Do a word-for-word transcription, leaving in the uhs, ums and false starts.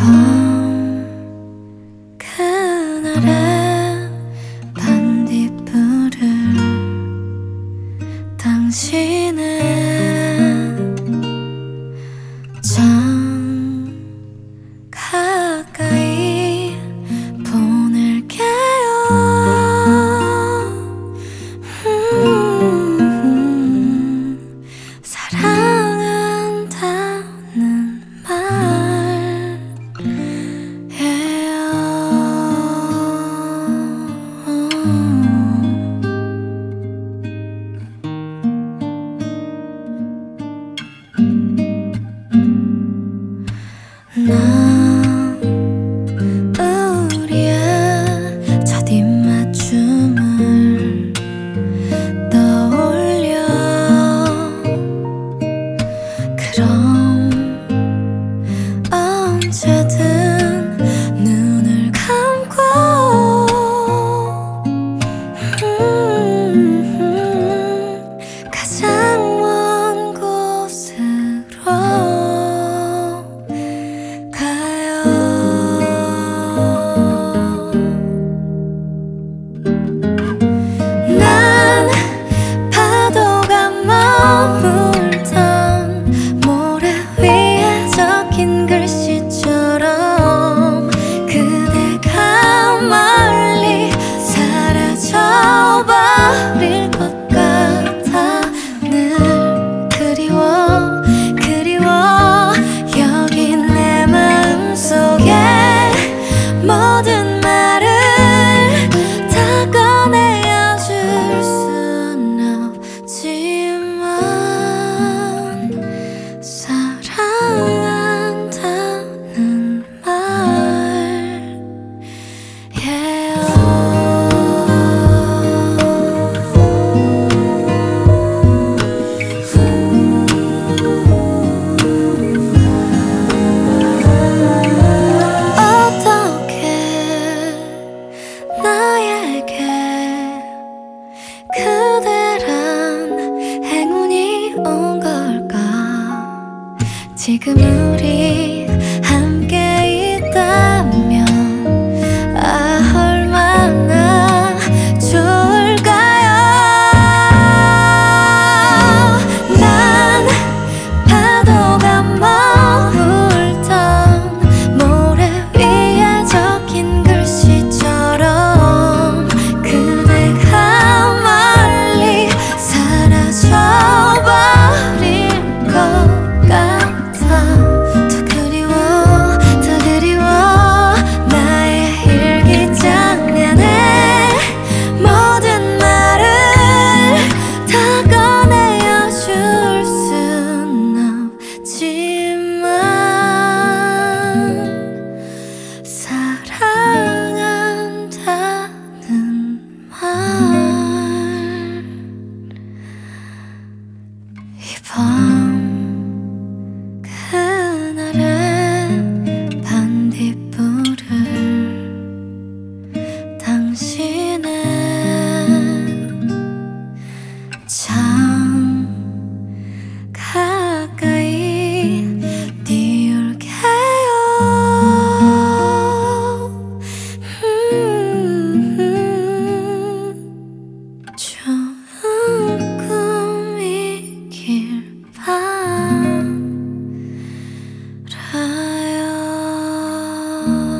밤 그날의 반딧불을 당신은 참 가까이 보낼게요. 음, 사랑한다는 난 우리의 첫 입맞춤을 떠올려. 그럼 언제든 눈을 감고 음, 가장 먼 곳으로 난 파도가 머물던 모래 위에 적힌 글씨처럼 그대가 멀리 사라져버릴 것 같아. 늘 그리워 그리워 여기 내 마음속에 모든 말을 다 꺼내어 줄 순 없지만 사랑한다는 말이에요. 어떻게 나에게 그대란 행운이 온 걸까? 지금 우리 함께 있다면 아 얼마나 좋을까요? 난 파도가 머물던 모래 위에 적힌 글씨처럼 그대가 멀리 사라져버릴 것 같아. 더 그리워 더 그리워 나의 일기장면에 모든 말을 다 꺼내어 줄 순 없지만 사랑한다는 말. 이 밤 그날의 반딧불을 당신은 참 가까이 띄울게요. 음, 좋은 꿈이길 바라요.